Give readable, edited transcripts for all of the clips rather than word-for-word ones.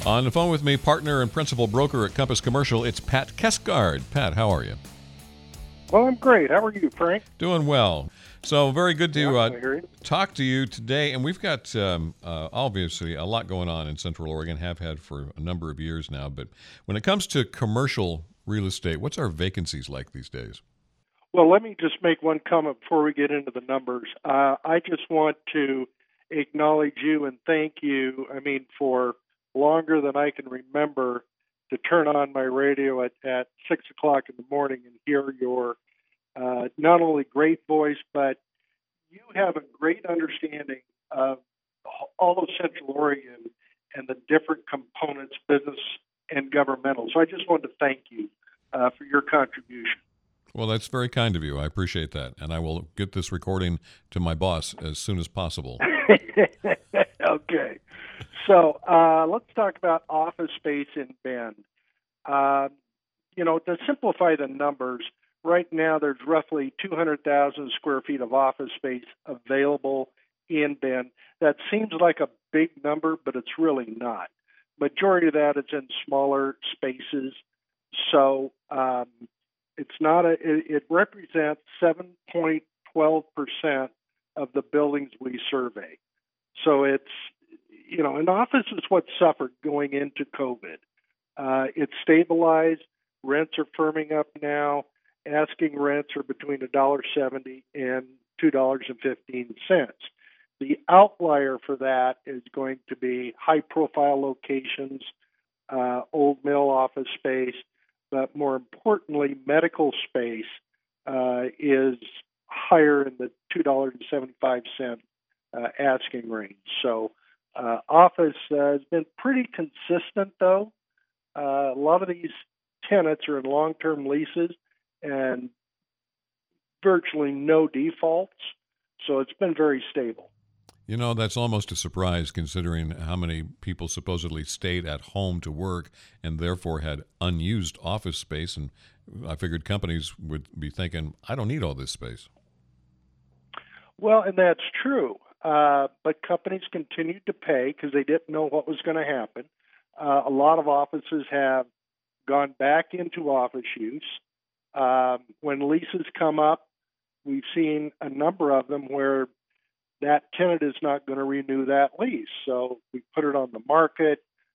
On the phone with me, partner and principal broker at Compass Commercial, it's Pat Keskard. Pat, how are you? Well, I'm great. How are you, Frank? Doing well. So very good to talk to you today. And we've got obviously a lot going on in Central Oregon, have had for a number of years now. But when it comes to commercial real estate, what's our vacancies like these days? Well, let me just make one comment before we get into the numbers. I just want to acknowledge you and thank you, for longer than I can remember, to turn on my radio at 6 o'clock in the morning and hear your not only great voice, but you have a great understanding of all of Central Oregon and the different components, business and governmental. So I just wanted to thank you for your contribution. Well, that's very kind of you. I appreciate that. And I will get this recording to my boss as soon as possible. Okay. So let's talk about office space in Bend. To simplify the numbers, right now there's roughly 200,000 square feet of office space available in Bend. That seems like a big number, but it's really not. Majority of that is in smaller spaces. So it's not it represents 7.12% of the buildings we survey. So it's, an office is what suffered going into COVID. It's stabilized. Rents are firming up now. Asking rents are between $1.70 and $2.15. The outlier for that is going to be high-profile locations, old mill office space, but more importantly, medical space is higher in the $2.75 asking range. So office has been pretty consistent, though. A lot of these tenants are in long-term leases and virtually no defaults, so it's been very stable. That's almost a surprise considering how many people supposedly stayed at home to work and therefore had unused office space. And I figured companies would be thinking, I don't need all this space. Well, and that's true. But companies continued to pay because they didn't know what was going to happen. A lot of offices have gone back into office use. When leases come up, we've seen a number of them where that tenant is not going to renew that lease. So we put it on the market.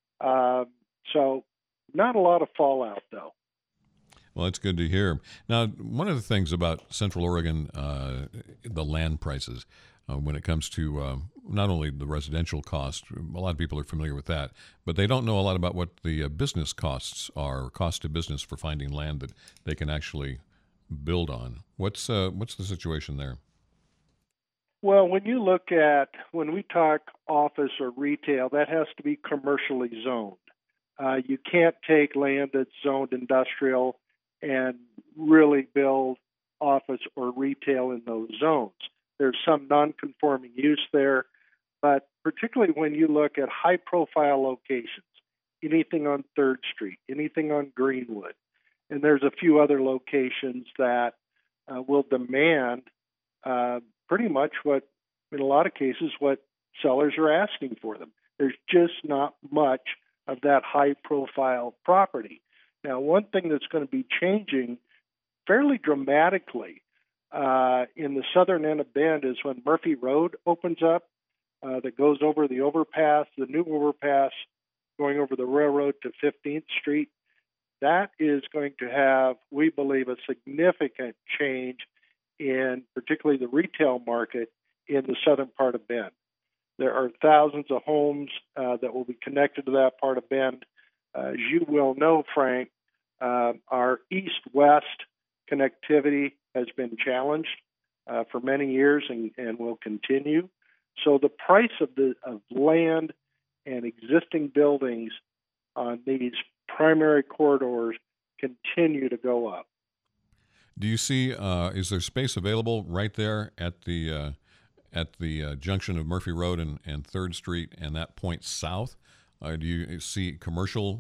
So not a lot of fallout, though. Well, it's good to hear. Now, one of the things about Central Oregon, the land prices, when it comes to not only the residential cost, a lot of people are familiar with that, but they don't know a lot about what the business costs are, cost to business for finding land that they can actually build on. What's the situation there? Well, when we talk office or retail, that has to be commercially zoned. You can't take land that's zoned industrial and really build office or retail in those zones. There's some non-conforming use there, but particularly when you look at high-profile locations, anything on 3rd Street, anything on Greenwood, and there's a few other locations that will demand pretty much what, in a lot of cases, what sellers are asking for them. There's just not much of that high-profile property. Now, one thing that's going to be changing fairly dramatically in the southern end of Bend is when Murphy Road opens up, that goes over the overpass, the new overpass going over the railroad to 15th Street. That is going to have, we believe, a significant change in particularly the retail market in the southern part of Bend. There are thousands of homes that will be connected to that part of Bend. As you will know, Frank, our east-west connectivity has been challenged for many years and will continue. So the price of land and existing buildings on these primary corridors continue to go up. Do you see, is there space available right there at the junction of Murphy Road and 3rd Street and that point south? Do you see commercial,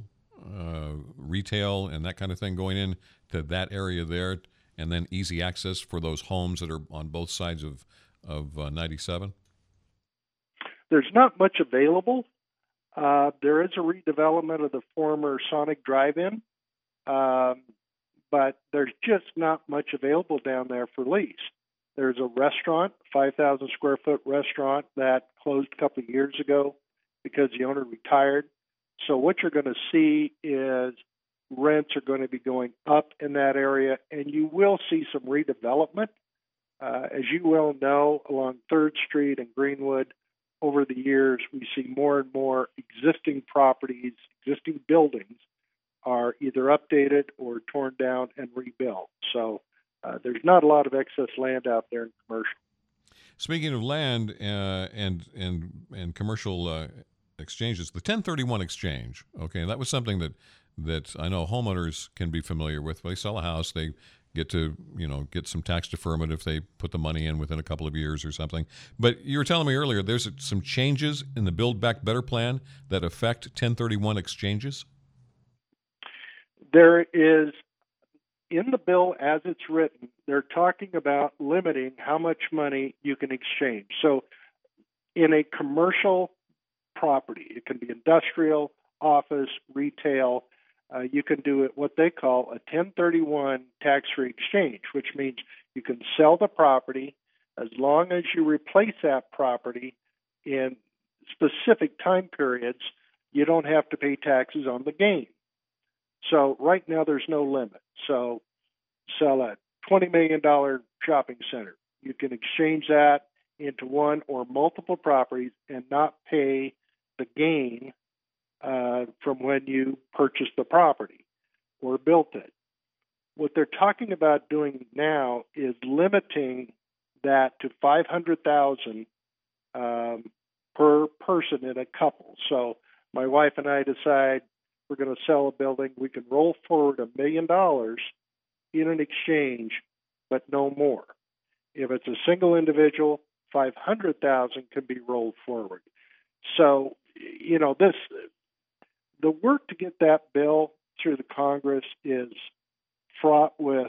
retail, and that kind of thing going in to that area there, and then easy access for those homes that are on both sides of 97? There's not much available. There is a redevelopment of the former Sonic Drive-In, um, but there's just not much available down there for lease. There's a restaurant, 5,000 square foot restaurant that closed a couple of years ago because the owner retired. So what you're going to see is rents are going to be going up in that area, and you will see some redevelopment. As you well know, along 3rd Street and Greenwood, over the years, we see more and more existing properties, existing buildings are either updated or torn down and rebuilt. So there's not a lot of excess land out there in commercial. Speaking of land and commercial exchanges, the 1031 exchange. Okay, that was something that I know homeowners can be familiar with. They sell a house, they get to get some tax deferment if they put the money in within a couple of years or something. But you were telling me earlier there's some changes in the Build Back Better plan that affect 1031 exchanges. There is, in the bill as it's written, they're talking about limiting how much money you can exchange. So in a commercial property, it can be industrial, office, retail, you can do it what they call a 1031 tax-free exchange, which means you can sell the property as long as you replace that property in specific time periods. You don't have to pay taxes on the gain. So right now there's no limit. So sell a $20 million shopping center. You can exchange that into one or multiple properties and not pay the gain from when you purchased the property or built it. What they're talking about doing now is limiting that to $500,000 per person in a couple. So my wife and I decide we're going to sell a building. We can roll forward $1 million in an exchange, but no more. If it's a single individual, $500,000 can be rolled forward. So, the work to get that bill through the Congress is fraught with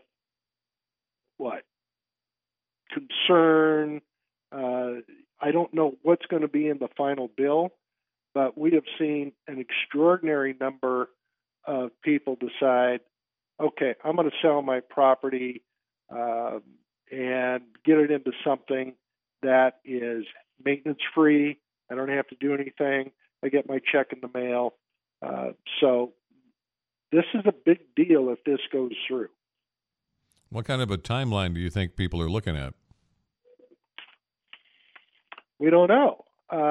concern. I don't know what's going to be in the final bill, but we have seen an extraordinary number of people decide, okay, I'm going to sell my property and get it into something that is maintenance free. I don't have to do anything. I get my check in the mail. So this is a big deal if this goes through. What kind of a timeline do you think people are looking at? We don't know.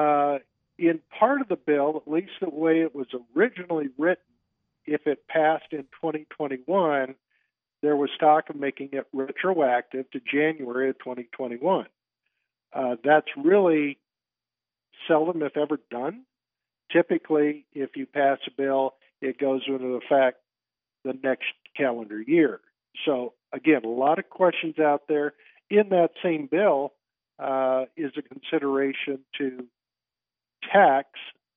In part of the bill, at least the way it was originally written, if it passed in 2021, there was talk of making it retroactive to January of 2021. That's really seldom, if ever, done. Typically, if you pass a bill, it goes into effect the next calendar year. So, again, a lot of questions out there. In that same bill is a consideration to tax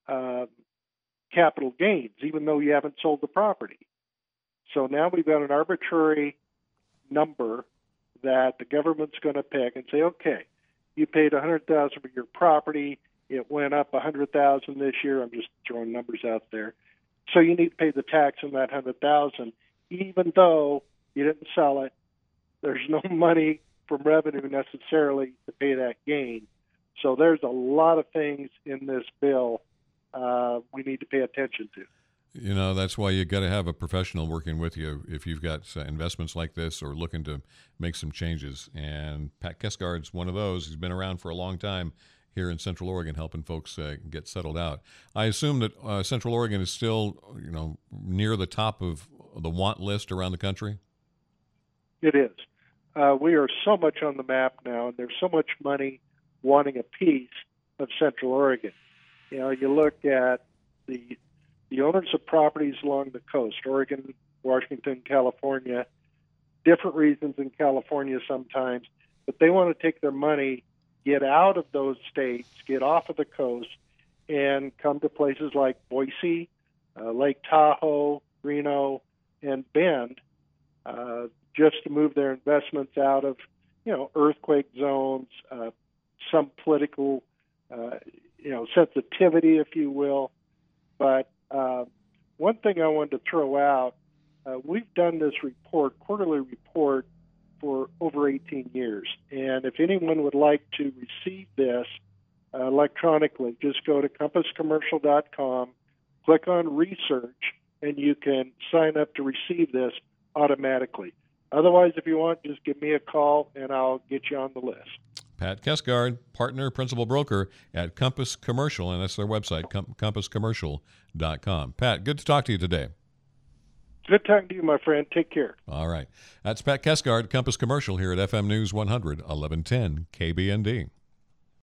capital gains, even though you haven't sold the property. So now we've got an arbitrary number that the government's going to pick and say, okay, you paid $100,000 for your property. It went up $100,000 this year. I'm just throwing numbers out there. So you need to pay the tax on that $100,000, even though you didn't sell it. There's no money from revenue necessarily to pay that gain. So there's a lot of things in this bill we need to pay attention to. That's why you got to have a professional working with you if you've got investments like this or looking to make some changes. And Pat Kesgard's one of those. He's been around for a long time here in Central Oregon, helping folks get settled out. I assume that Central Oregon is still, near the top of the want list around the country. It is. We are so much on the map now, and there's so much money wanting a piece of Central Oregon. You look at the owners of properties along the coast, Oregon, Washington, California, different reasons in California sometimes, but they want to take their money, get out of those states, get off of the coast, and come to places like Boise, Lake Tahoe, Reno, and Bend, just to move their investments out of, earthquake zones, some political, sensitivity, if you will. But one thing I wanted to throw out, we've done this quarterly report, for over 18 years. And if anyone would like to receive this electronically, just go to compasscommercial.com, click on research, and you can sign up to receive this automatically. Otherwise, if you want, just give me a call and I'll get you on the list. Pat Keskard, partner, principal broker at Compass Commercial, and that's their website, compasscommercial.com. Pat, good to talk to you today. Good talking to you, my friend. Take care. All right. That's Pat Keskard, Compass Commercial, here at FM News 100, 1110 KBND.